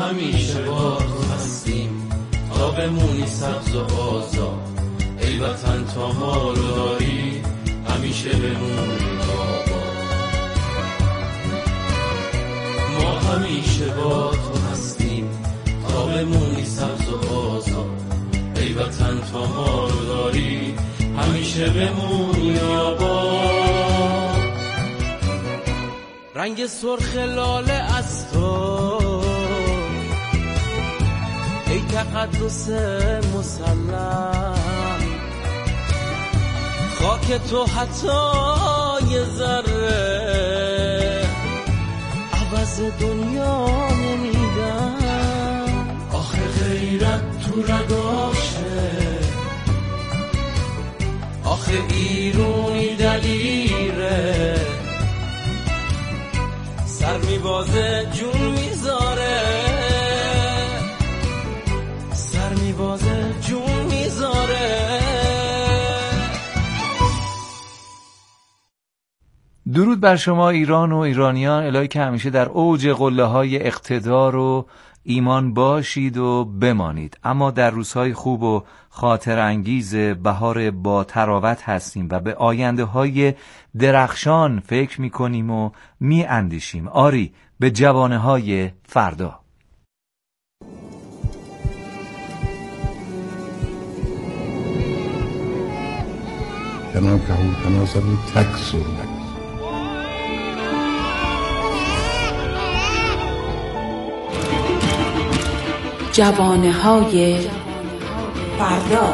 همیشه با تو هستیم تا بمونی سبز و آزاد. ای وطن تا ما رو داری همیشه بمونی آباد. ما همیشه با تو هستیم تا بمونی سبز و آزاد. ای وطن تا ما رو داری همیشه بمونی آباد. رنگ سرخ لاله از تو ای تقدس مسلم، خاک تو حتی یه ذره عوض دنیا نمیدم. آخه غیرت تو رگاشه، آخه ایرونی دلیره، سر میبازه جون میذاره، سر میبازه جون میذاره. درود بر شما ایران و ایرانیان. الهی که همیشه در اوج قله‌های اقتدار و ایمان باشید و بمانید. اما در روزهای خوب و خاطر انگیز بهار با تراوت هستیم و به آینده های درخشان فکر می کنیم و می اندیشیم. آری، به جوانه های فردا. جناب کهول تناسبی تک سرمک جوانه های فردا.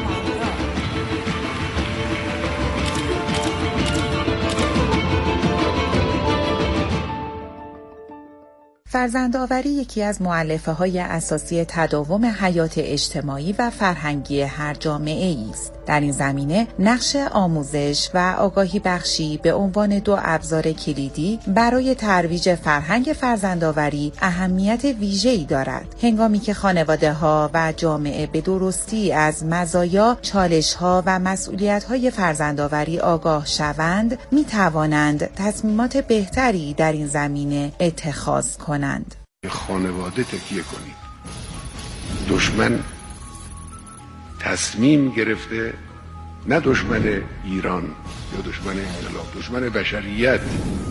فرزندآوری یکی از مؤلفه‌های اساسی تداوم حیات اجتماعی و فرهنگی هر جامعه‌ای است. در این زمینه نقش آموزش و آگاهی بخشی به عنوان دو ابزار کلیدی برای ترویج فرهنگ فرزندآوری اهمیت ویژه‌ای دارد. هنگامی که خانواده‌ها و جامعه به درستی از مزایا، چالش‌ها و مسئولیت‌های فرزندآوری آگاه شوند، می‌توانند تصمیمات بهتری در این زمینه اتخاذ کنند. خانواده تکیه کنید. دشمن تصمیم گرفته، نه دشمن ایران یا دشمن انقلاب، دشمن بشریت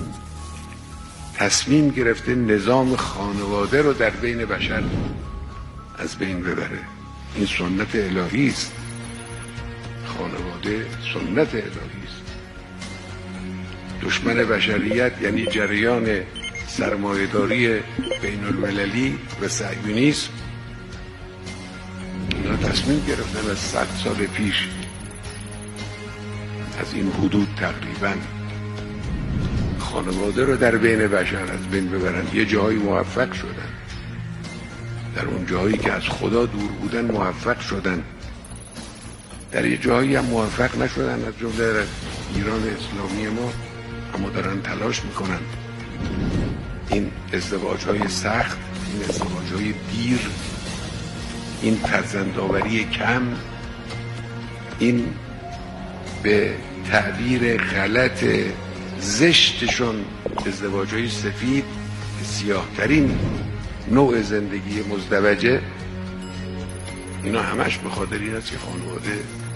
تصمیم گرفته نظام خانواده رو در بین بشر از بین ببره. این سنت الهی است. خانواده سنت الهی است. دشمن بشریت یعنی جریان سرمایه‌داری بین المللی و صهیونیسم. اینا تصمیم گرفتن از 100 سال پیش، از این حدود تقریبا، خانواده رو در بین بشر از بین ببرن. یه جایی موفق شدن، در اون جایی که از خدا دور بودن موفق شدن، در یه جایی هم موفق نشدن، از جمله ایران اسلامی ما، اما دارن تلاش میکنن این ازدواج‌های سخت، این ازدواج‌های دیر، این فرزندآوری کم، این به تعبیر غلط زشتشون ازدواج‌های سفید، سیاه‌ترین نوع زندگی مزدوجه، اینا همش به خاطر این است که خانواده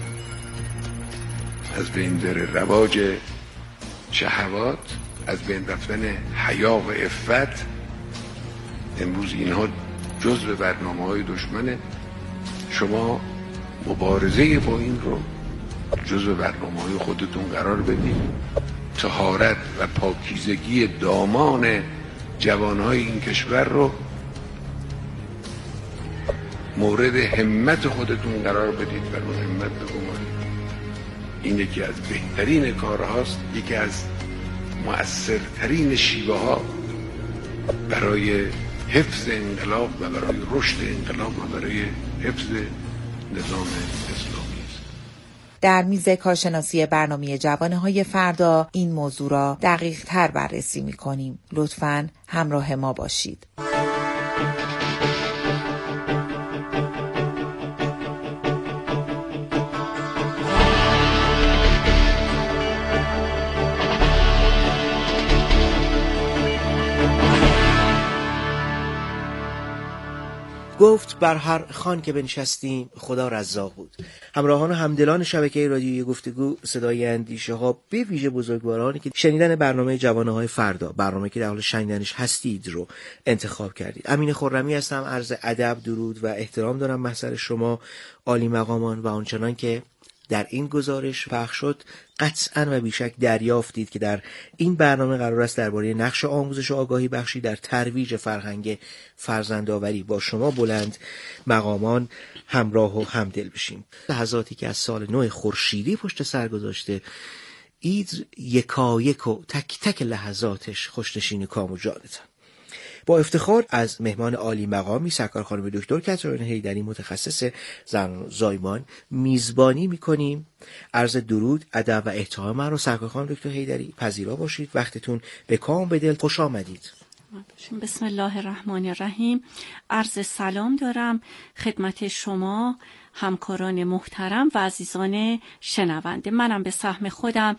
از بین بره. رواج شهوات، از بین رفتن حیا و عفت، امروز اینها جزء برنامه‌های دشمنه. شما مبارزه با این رو جزء برنامه‌های خودتون قرار بدید. طهارت و پاکیزگی دامان جوانهای این کشور رو مورد همت خودتون قرار بدید و رو همت بگمارید. این یکی از بهترین کارهاست، یکی از مؤثرترین شیوه ها برای حفظ انقلاب و برای رشد انقلاب و برای حفظ نظام اسلامی است. در میز کارشناسی برنامه جوانه‌های فردا این موضوع را دقیق تر بررسی می‌کنیم. لطفاً همراه ما باشید. گفت بر هر خوان که بنشستیم خدا رزاق بود. همراهان و همدلان شبکه رادیویی گفتگو صدای اندیشه ها، به ویژه بزرگوارانی که شنیدن برنامه جوانه های فردا، برنامه که در حال شنیدنش هستید، رو انتخاب کردید. امین خرمی هستم، عرض ادب، درود و احترام دارم محضر شما عالی مقامان و آنچنان که در این گزارش پخش شد قطعاً و بیشک دریافتید که در این برنامه قرار است درباره نقش آموزش و آگاهی بخشی در ترویج فرهنگ فرزندآوری با شما بلند مقامان همراه و همدل بشیم. لحظاتی که از سال نو خورشیدی پشت سر گذاشته، عید یکایک و تک تک لحظاتش خوشنشین کام و جانتان. با افتخار از مهمان عالی مقامی سرکار خانم دکتر کاترین حیدری، متخصص زنان و زایمان، میزبانی میکنیم. عرض درود، ادب و احترام من رو سرکار خانم دکتر حیدری پذیرا باشید. وقتتون به کام به دل خوش آمدید. بسم الله الرحمن الرحیم. عرض سلام دارم خدمت شما همکاران محترم و عزیزان شنونده. منم به سهم خودم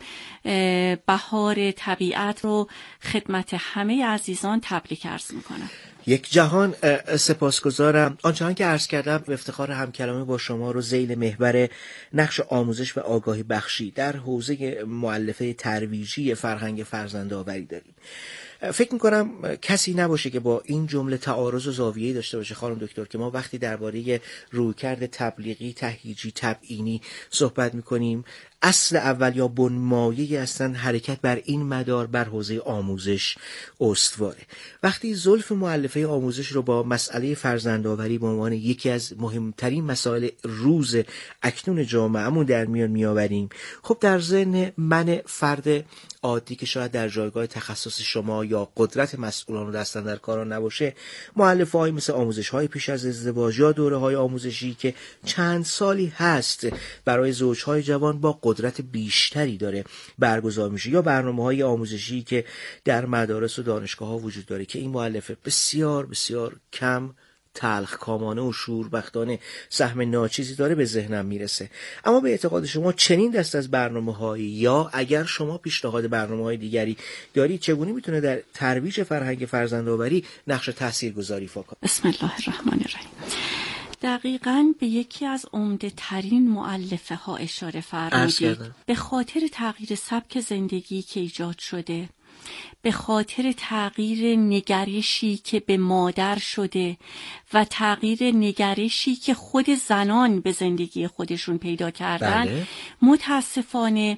بهار طبیعت رو خدمت همه عزیزان تبریک عرض میکنم. یک جهان سپاسگزارم. آنچنان که عرض کردم به افتخار همکلامی با شما رو ذیل محور نقش آموزش و آگاهی بخشی در حوزه مؤلفه ترویجی فرهنگ فرزندآوری داریم. فکر میکنم کسی نباشه که با این جمله تعارض و زاویه‌ای داشته باشه خانم دکتر که ما وقتی درباره رویکرد تبلیغی، تهییجی، تبیینی صحبت میکنیم، اصل اول یا بنمایه اصلا حرکت بر این مدار بر حوزه آموزش استواره. وقتی زلف مؤلفه آموزش رو با مسئله فرزندآوری به عنوان یکی از مهمترین مسائل روز اکنون جامعهمون در میان میآوریم، خب در ذهن من فرد عادی که شاید در جایگاه تخصص شما یا قدرت مسئولان و دستاندرکاران نباشه، مؤلفه‌های مثل آموزش‌های پیش از ازدواج یا دوره‌های آموزشی که چند سالی هست برای زوج‌های جوان با قدرت بیشتری داره برگزار میشه، یا برنامه‌های آموزشی که در مدارس و دانشگاه‌ها وجود داره که این مؤلفه بسیار بسیار کم، تلخ کامانه و شوربختانه سهم ناچیزی داره به ذهنم میرسه. اما به اعتقاد شما چنین دست از برنامه‌هایی، یا اگر شما پیشنهاد برنامه‌های دیگری دارید، چگونه میتونه در ترویج فرهنگ فرزندآوری نقش تاثیرگذاری ایفا کنه؟ بسم الله الرحمن الرحیم. دقیقاً به یکی از عمده ترین مؤلفه ها اشاره فرمودید. به خاطر تغییر سبک زندگی که ایجاد شده، به خاطر تغییر نگرشی که به مادر شده و تغییر نگرشی که خود زنان به زندگی خودشون پیدا کردن، متاسفانه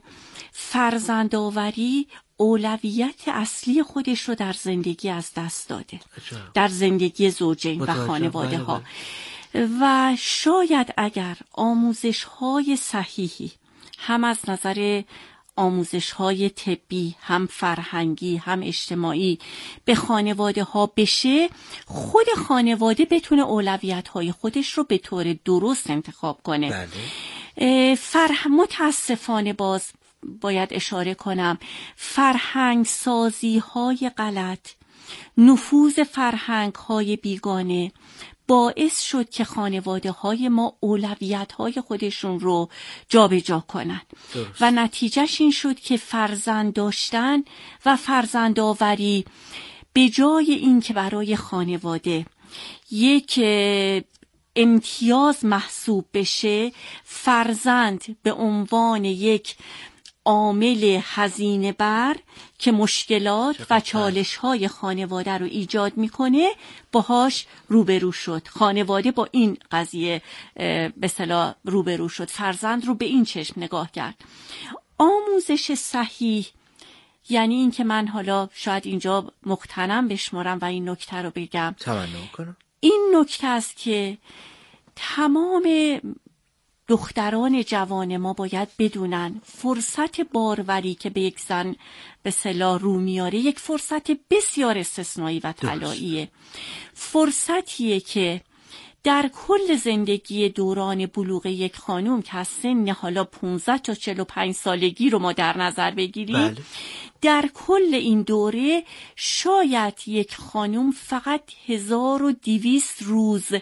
فرزندآوری اولویت اصلی خودش رو در زندگی از دست داده، در زندگی زوجین و خانواده ها. و شاید اگر آموزش‌های صحیحی هم از نظر آموزش‌های طبی، هم فرهنگی، هم اجتماعی به خانواده ها بشه، خود خانواده بتونه اولویت‌های خودش رو به طور درست انتخاب کنه. متاسفانه باز باید اشاره کنم، فرهنگ سازی های غلط، نفوذ فرهنگ های بیگانه باعث شد که خانواده های ما اولویت های خودشون رو جابجا کنن و نتیجهش این شد که فرزند داشتن و فرزندآوری به جای این که برای خانواده یک امتیاز محسوب بشه، فرزند به عنوان یک عامل هزینه بر که مشکلات و چالش‌های خانواده رو ایجاد میکنه باهاش روبرو شد. خانواده با این قضیه به اصطلاح روبرو شد، فرزند رو به این چشم نگاه کرد. آموزش صحیح یعنی این که من حالا شاید اینجا مقتنم بشمارم و این نکته رو بگم، تمنا کنم. این نکته است که تمام دختران جوان ما باید بدونن فرصت باروری که به یک زن به اصطلاح رو میاره یک فرصت بسیار استثنایی و طلاییه. فرصتیه که در کل زندگی دوران بلوغ یک خانم که از سن حالا 15 تا 45 سالگی رو ما در نظر بگیریم، در کل این دوره شاید یک خانم فقط 1200 روز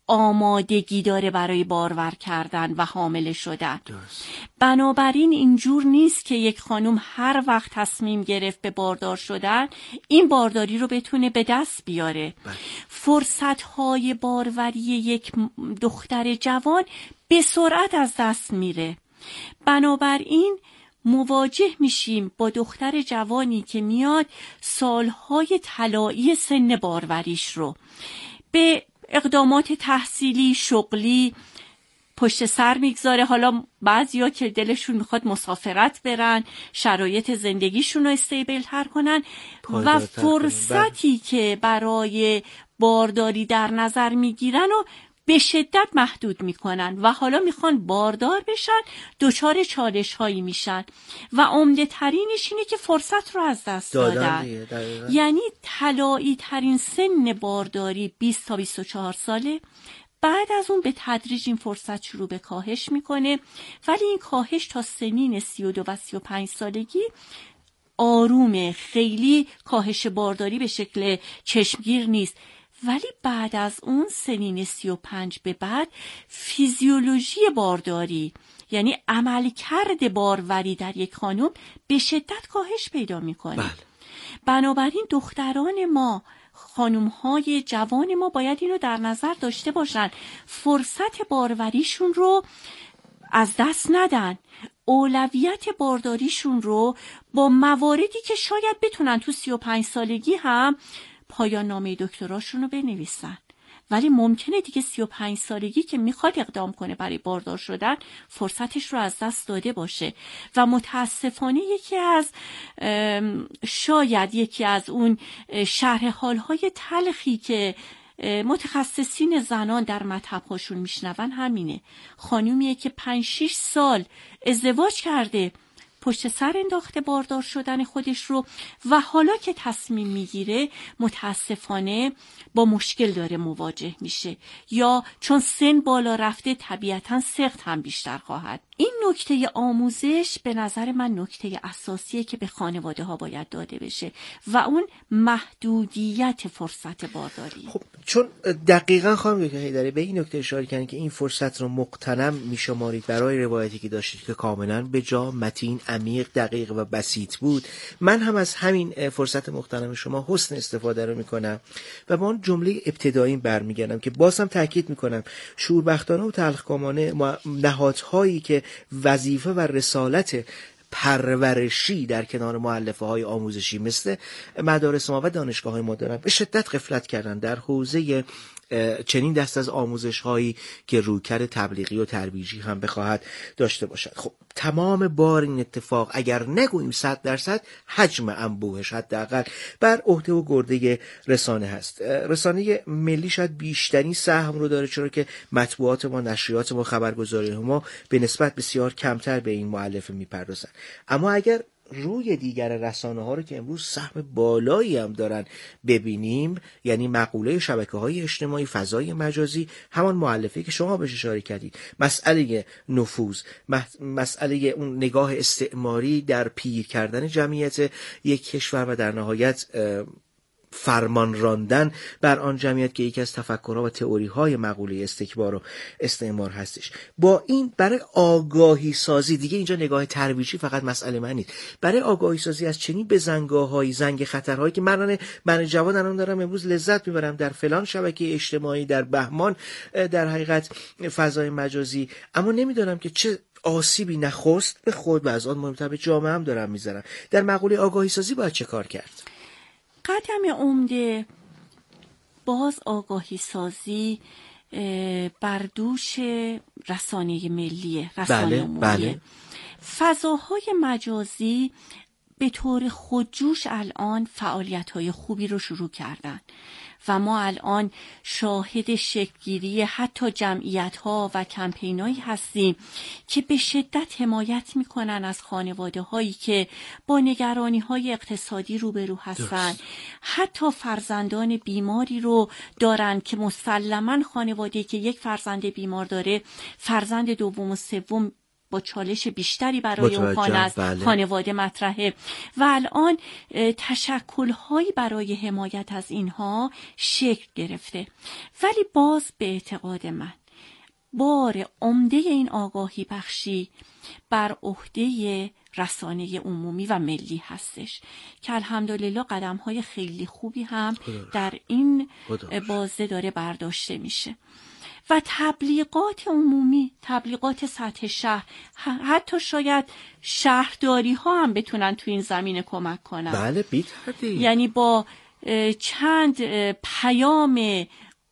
آمادگی داره برای بارور کردن و حامله شدن. بنابراین اینجور نیست که یک خانم هر وقت تصمیم گرفت به باردار شدن این بارداری رو بتونه به دست بیاره. فرصت‌های باروری یک دختر جوان به سرعت از دست میره. بنابراین مواجه میشیم با دختر جوانی که میاد سالهای طلایی سن باروریش رو به اقدامات تحصیلی، شغلی پشت سر میگذاره. حالا بعضیا که دلشون میخواد مسافرت برن، شرایط زندگیشون رو استیبل تر کنن و فرصتی که برای بارداری در نظر میگیرن و به شدت محدود میکنن و حالا میخوان باردار بشن، دچار چالش هایی میشن و عمده ترینش اینه که فرصت رو از دست دادن. یعنی طلایی ترین سن بارداری 20 تا 24 ساله. بعد از اون به تدریج این فرصت شروع به کاهش میکنه، ولی این کاهش تا سنین 32 و 35 سالگی آرومه، خیلی کاهش بارداری به شکل چشمگیر نیست. ولی بعد از اون سنین 35 به بعد فیزیولوژی بارداری، یعنی عملکرد باروری در یک خانم به شدت کاهش پیدا میکنه. بنابراین دختران ما، خانم‌های جوان ما باید اینو در نظر داشته باشن، فرصت باروریشون رو از دست ندن، اولویت بارداریشون رو با مواردی که شاید بتونن تو 35 سالگی هم پایان نامه دکتراشون رو بنویسن، ولی ممکنه دیگه 35 سالگی که میخواد اقدام کنه برای باردار شدن فرصتش رو از دست داده باشه و متاسفانه شاید یکی از اون شرح حالهای تلخی که متخصصین زنان در مطب‌هاشون میشنون همینه. خانومیه که 5-6 سال ازدواج کرده، پشت سر انداخته باردار شدن خودش رو و حالا که تصمیم میگیره متاسفانه با مشکل داره مواجه میشه، یا چون سن بالا رفته طبیعتاً سقط هم بیشتر خواهد. این نکته آموزش به نظر من نکته اساسیه که به خانواده ها باید داده بشه و اون محدودیت فرصت بارداری. خب چون دقیقاً خانم دکتر حیدری به این نکته اشاره کردن که این فرصت رو مغتنم میشمارید برای روایتی که داشتید که کاملاً به جا، متین، عمیق، دقیق و بسیط بود، من هم از همین فرصت مغتنم شما حسن استفاده رو میکنم و با اون جمله ابتدایی برمیگردم که بازم تاکید میکنم شوربختانه و تلخکامانه نهادهایی که وظیفه و رسالت پرورشی در کنار مؤلفه های آموزشی مثل مدارس ما و دانشگاه های ما دارن به شدت غفلت کردن در حوزه چنین دست از آموزش هایی که رویکرد تبلیغی و ترویجی هم بخواهد داشته باشد. خب تمام بار این اتفاق اگر نگوییم 100% حجم انبوهش حداقل بر عهده و گرده رسانه هست. رسانه ملی شاید بیشترین سهم رو داره، چرا که مطبوعات ما، نشریات ما، خبرگزاری ما به نسبت بسیار کمتر به این مؤلفه میپردازن. اما اگر روی دیگر رسانه ها رو که امروز سهم بالایی هم دارن ببینیم، یعنی مقوله شبکه‌های اجتماعی، فضای مجازی، همان مؤلفه‌ای که شما بهش اشاره کردید، مسئله نفوذ، مسئله اون نگاه استعماری در پیر کردن جمعیت یک کشور و در نهایت فرمان راندن بر آن جمعیت که یکی از تفکرها و تئوری‌های مقوله استکبار و استعمار هستش. با این برای آگاهی سازی، دیگه اینجا نگاه ترویجی فقط مسئله من نیست، برای آگاهی سازی از چنین بزنگاه‌های، زنگ خطرهایی که من جوان الان دارم امروز لذت میبرم در فلان شبکه اجتماعی، در بهمان، در حقیقت فضای مجازی، اما نمیدونم که چه آسیبی نخست به خود و از آن مهمتر به جامعه هم دارم میذارم. در مقوله آگاهی سازی باید چه کار کرد؟ قدم عمده باز آگاهی سازی بر دوش رسانه ملیه، رسانه عمومیه. فضاهای مجازی به طور خودجوش الان فعالیت‌های خوبی رو شروع کردن و ما الان شاهد شکل‌گیری حتی جمعیت‌ها و کمپینایی هستیم که به شدت حمایت می‌کنن از خانواده‌هایی که با نگرانی‌های اقتصادی روبرو هستن، حتی فرزندان بیماری رو دارن که مسلماً خانواده‌ای که یک فرزند بیمار داره، فرزند دوم و سوم با چالش بیشتری برای اون خانواده مطرحه و الان تشکل‌هایی برای حمایت از اینها شکل گرفته. ولی باز به اعتقاد من بار عمده این آگاهی بخشی بر عهده رسانه عمومی و ملی هستش که الحمدلله قدم‌های خیلی خوبی هم در این بازه داره برداشته میشه و تبلیغات عمومی، تبلیغات سطح شهر، حتی شاید شهرداری ها هم بتونن تو این زمینه کمک کنن. بله بی‌تردید. یعنی با چند پیام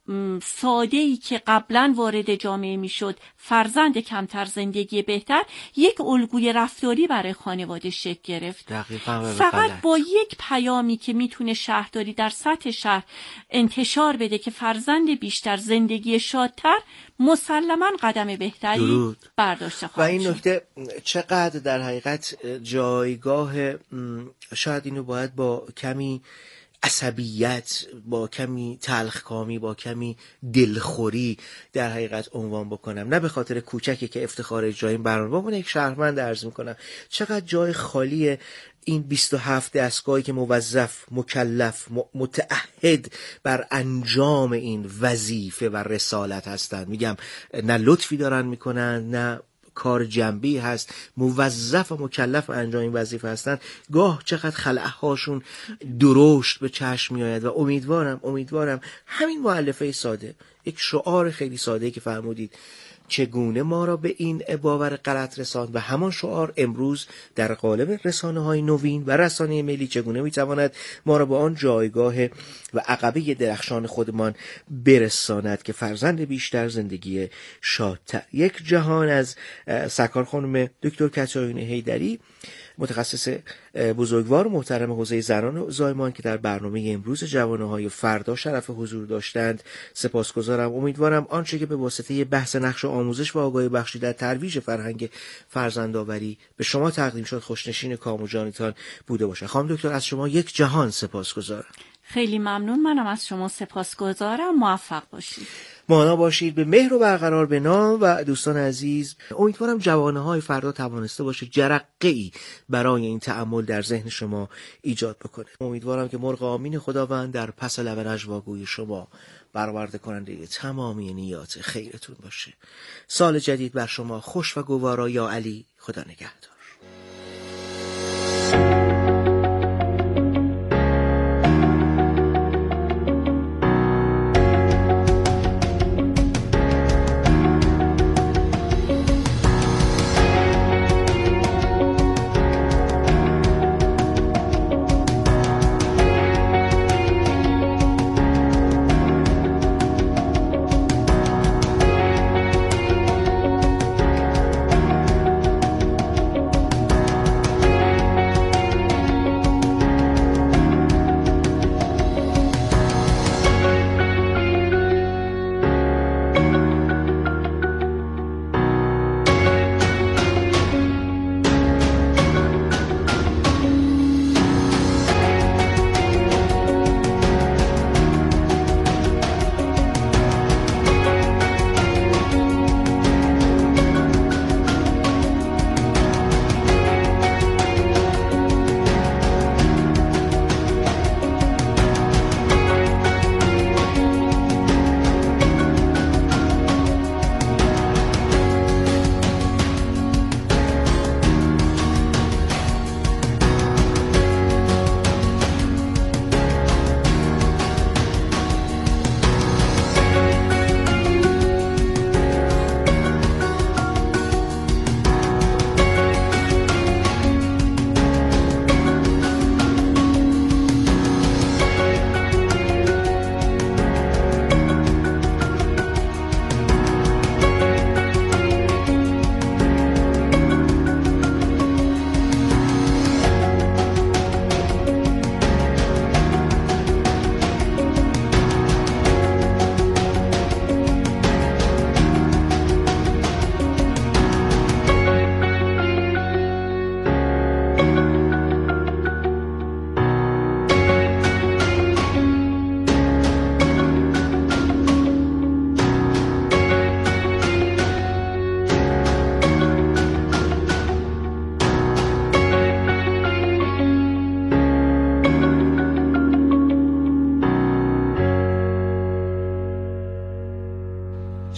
ساده‌ای که قبلا وارد جامعه میشد، فرزند کمتر زندگی بهتر، یک الگوی رفتاری برای خانواده شکل گرفت. فقط با یک پیامی که میتونه شهرداری در سطح شهر انتشار بده که فرزند بیشتر زندگی شادتر، مسلماً قدم بهتری برداشته خواهد شد. و این نکته چقدر در حقیقت جایگاه، شاید اینو باید با کمی عصبیت، با کمی تلخکامی، با کمی دلخوری در حقیقت عنوان بکنم، نه به خاطر کوچکی که افتخار اجرای این برنامه، با من یک شهروند عرض میکنم چقدر جای خالی این 27 دستگاهی که موظف، مکلف، متعهد بر انجام این وظیفه و رسالت هستند. میگم نه لطفی دارن میکنن، نه کار جنبی هست، موظف و مکلف انجام این وظیفه هستن، گاه چقدر خلأهاشون درشت به چشم می آید و امیدوارم همین مؤلفه ساده، یک شعار خیلی ساده که فرمودید چگونه ما را به این باور غلط رساند و همان شعار امروز در قالب رسانه‌های نوین و رسانه ملی چگونه میتواند ما را به آن جایگاه و عقبه درخشان خودمان برساند که فرزند بیشتر زندگی شادتر. یک جهان از سرکار خانم دکتر کاترین حیدری، متخصص بزرگوار محترم حوزه زنان و زایمان که در برنامه امروز جوانه‌های فردا شرف حضور داشتند سپاسگزارم. امیدوارم آنچه که به واسطه بحث نقش آموزش و آگاهی بخشی در ترویج فرهنگ فرزندآوری به شما تقدیم شد خوشنشین کام و جانتان بوده باشد. خانم دکتر از شما یک جهان سپاسگزارم. خیلی ممنون. منم از شما سپاسگزارم. موفق باشید. مانا باشید. به مهر و برقرار به نام و دوستان عزیز، امیدوارم جوانه‌های فردا توانسته باشه جرقه‌ای برای این تأمل در ذهن شما ایجاد بکنه. امیدوارم که مرغ آمین خداوند در پس لب نجواگوی شما برآورده کننده تمامی نیات خیرتون باشه. سال جدید بر شما خوش و گوارا. یا علی، خدا نگهدار.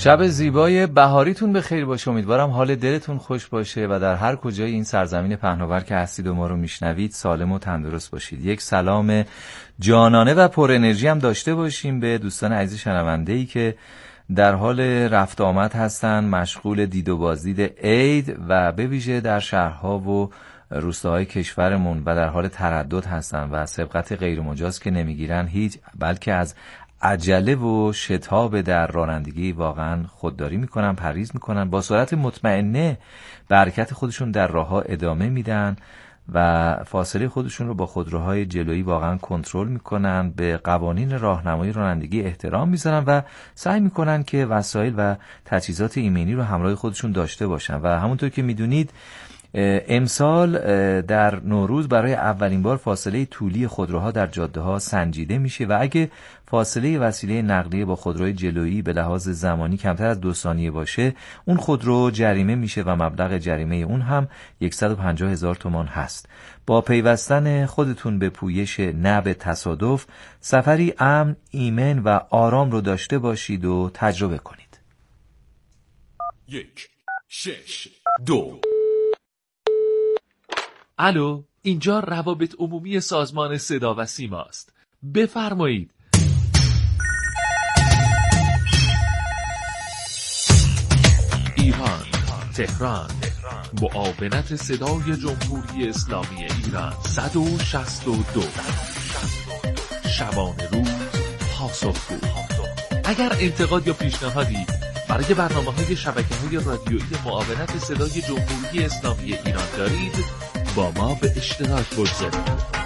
شب زیبای بهاریتون به خیر باشه. امیدوارم حال دلتون خوش باشه و در هر کجای این سرزمین پهناور که هستید و ما رو میشنوید سالم و تندرست باشید. یک سلام جانانه و پر انرژی هم داشته باشیم به دوستان عزیز شنونده‌ای که در حال رفت آمد هستن، مشغول دید و بازدید عید و به ویژه در شهرها و روستاهای کشورمون و در حال تردد هستن و سبقت غیر مجاز که نمیگیرن هیچ، بلکه از عجله و شتاب در رانندگی واقعا خودداری میکنن، پرهیز میکنن، با سرعت مطمئنه به حرکت خودشون در راهها ادامه میدن و فاصله خودشون رو با خودروهای جلویی واقعا کنترل میکنن، به قوانین راهنمایی رانندگی احترام میذارن و سعی میکنن که وسایل و تجهیزات ایمنی رو همراه خودشون داشته باشن. و همونطور که میدونید امسال در نوروز برای اولین بار فاصله طولی خودروها در جاده‌ها سنجیده میشه و اگه فاصله وسیله نقلیه با خودروی جلویی به لحاظ زمانی کمتر از 2 ثانیه باشه، اون خودرو جریمه میشه و مبلغ جریمه اون هم 150,000 تومان هست. با پیوستن خودتون به پویش نه به تصادف، سفری امن، ایمن و آرام رو داشته باشید و تجربه کنید. 1 6 2 الو، اینجا روابط عمومی سازمان صدا و سیما است. بفرمایید. ایران، تهران، معاونت صدای جمهوری اسلامی ایران 162 شبانه روز پاسخگو. اگر انتقاد یا پیشنهادی برای برنامه‌های شبکه‌های رادیویی معاونت صدای جمهوری اسلامی ایران دارید، با ما به اشتراک بگذارید.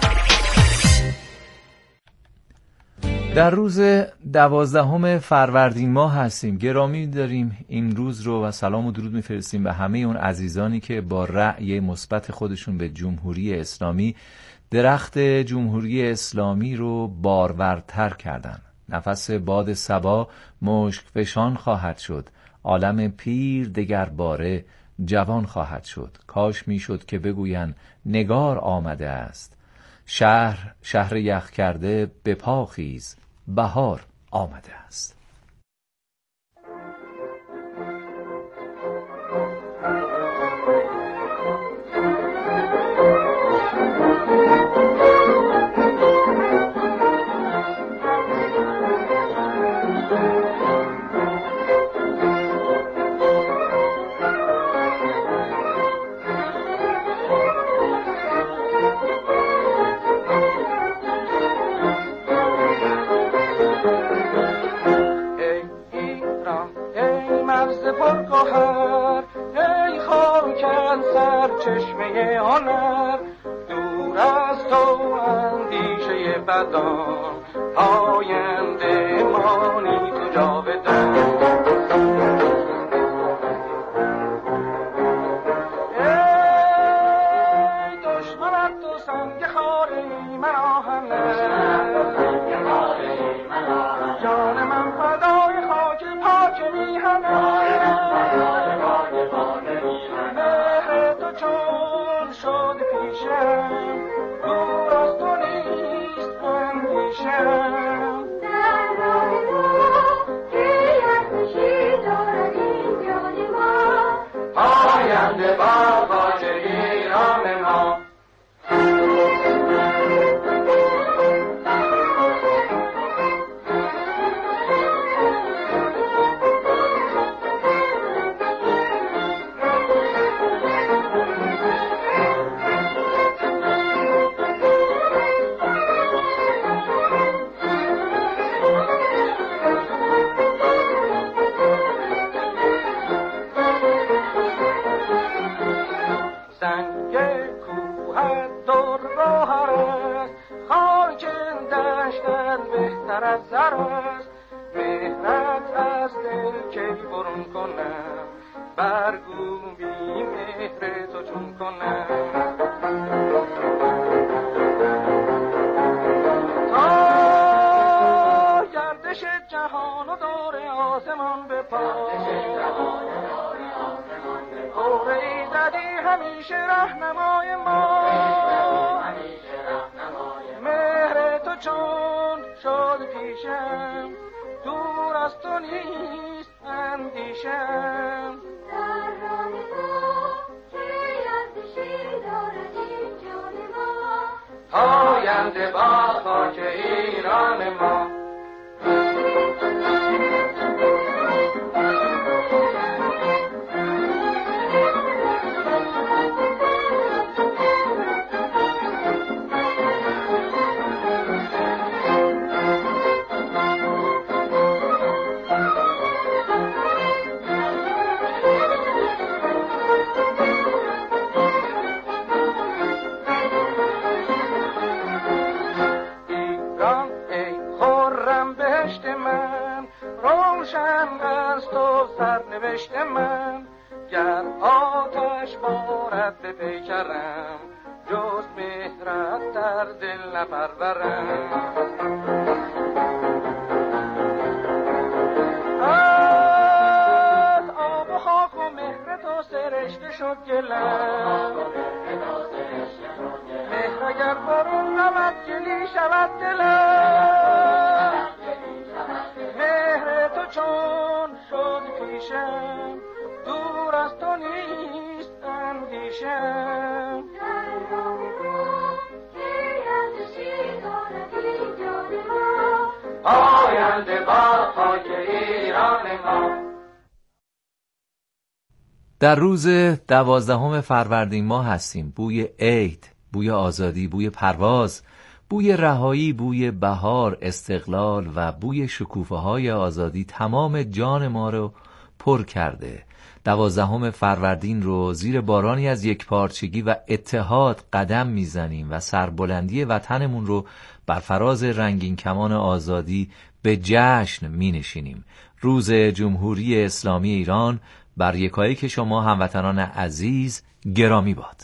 در روز 12 فروردین ماه هستیم. گرامی داریم این روز رو و سلام و درود میفرستیم به همه اون عزیزانی که با رأی مثبت خودشون به جمهوری اسلامی درخت جمهوری اسلامی رو بارورتر کردن. نفس باد صبا مشک فشان خواهد شد، عالم پیر دگر باره جوان خواهد شد. کاش میشد که بگوین نگار آمده است، شهر یخ کرده به پا خیز، بهار آمده است. چشمه هنر دور از تو اندیشه بدان، آینده مانی تو جاودان. ای دشمنت تو سنگ خاری من آهنه، جان من فدای خاک پاک میهنه. چون شد پیشم دور از تو نیست اندیشم، در راه تو که ارزشی دارد این جان ما، آینده با خاجگی رام ما. مهرت از دل کی برون کنم، برگو بی مهر تو چون کنم. تا گردش جهان و دور آسمان به پا، اوری زدی همیشه رهنمای ما، مهر تو چون شد پیشم دور از تو نیست اندیشم در راه ما که ارزشی دارد این جان ما آینده با خاک ایران ما. سرنوشت من گر آتش بارد به پیکرم جز مهرت در دل نپرورم. از آب و خاک و مهر تو سرشته شد گلم مهر اگر برون رود گلی شود دلم مهر تو چون شد پیشم دور از تو نیست اندیشم در راه ما که ارزشی دارد این جان ما آینده با خاک ایران ما. در روز 12 فروردین ماه هستیم. بوی عید، بوی آزادی، بوی پرواز، بوی رهایی، بوی بهار، استقلال و بوی شکوفه‌های آزادی تمام جان ما رو پر کرده. 12 فروردین رو زیر بارانی از یکپارچگی و اتحاد قدم میزنیم و سربلندی وطنمون رو بر فراز رنگین کمان آزادی به جشن مینشینیم. روز جمهوری اسلامی ایران بر یکایک شما هموطنان عزیز گرامی باد.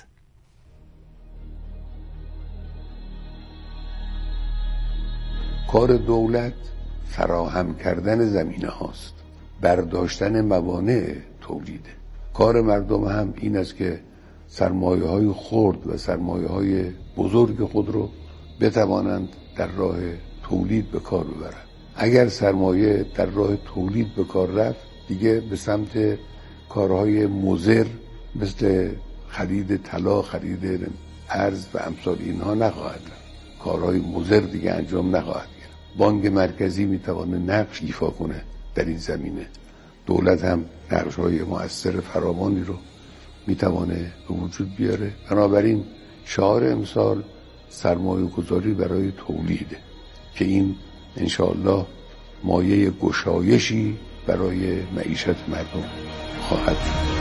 کار دولت فراهم کردن زمینه هاست، برداشتن موانع تولیده. کار مردم هم این است که سرمایه های خرد و سرمایه های بزرگ خود رو بتوانند در راه تولید به کار ببرند. اگر سرمایه در راه تولید به کار رفت دیگه به سمت کارهای مضر مثل خرید طلا، خرید ارز و امثال اینها نخواهد رفت. کارهای مضر دیگه انجام نخواهد گرفت. بانک مرکزی میتونه نقش ایفا کنه در این زمینه. دولت هم نقش‌های مؤثر فراوانی رو میتونه به وجود بیاره. بنابراین شعار امسال سرمایه گذاری برای تولیده که این انشاءالله مایه گشایشی برای معیشت مردم خواهد بود.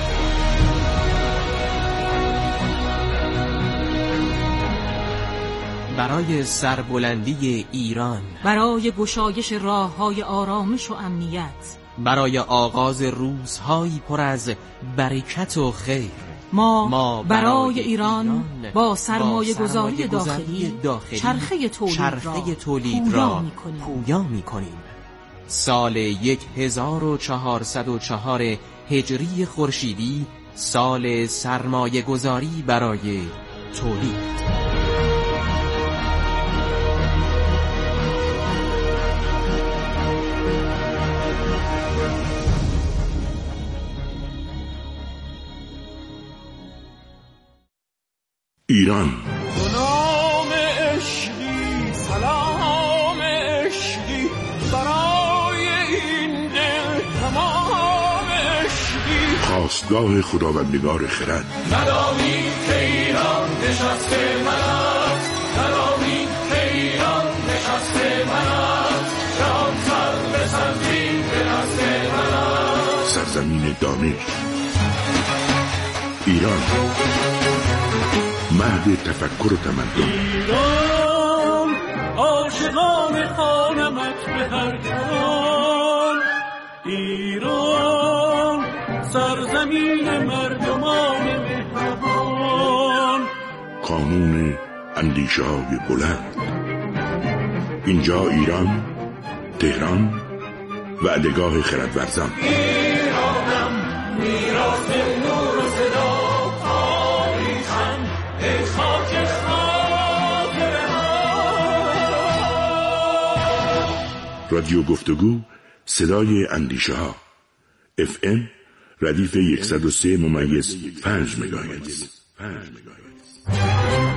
برای سربلندی ایران، برای گشایش راه‌های آرامش و امنیت، برای آغاز روزهایی پر از برکت و خیر، ما برای ایران با سرمایه گذاری داخلی چرخه تولید را پویا می‌کنیم. سال 1404 هجری خورشیدی سال سرمایه گذاری برای تولید. ایران نام عشقی، سلام عشقی برای این دل تمام عشقی. خواستگاه خداوندگار خرد. ندانی که ایران نشسته من است، ندانی که ایران نشسته من است، جان سر بسندی به دست من است. سرزمین دانش ایران، مهد تفکر و تمدن. ایران عاشقان خانمت به هر جان، ایران سرزمین مردمان مهربان. قانون اندیشه‌های بلند. اینجا ایران، تهران، وعدهگاه خردورزان. ایرانم میراث نور و صدا، تاریخم ای خاک خاطره ها. رادیو گفتگو، صدای اندیشه ها. FM ردیف 103.5 مگاهرتز.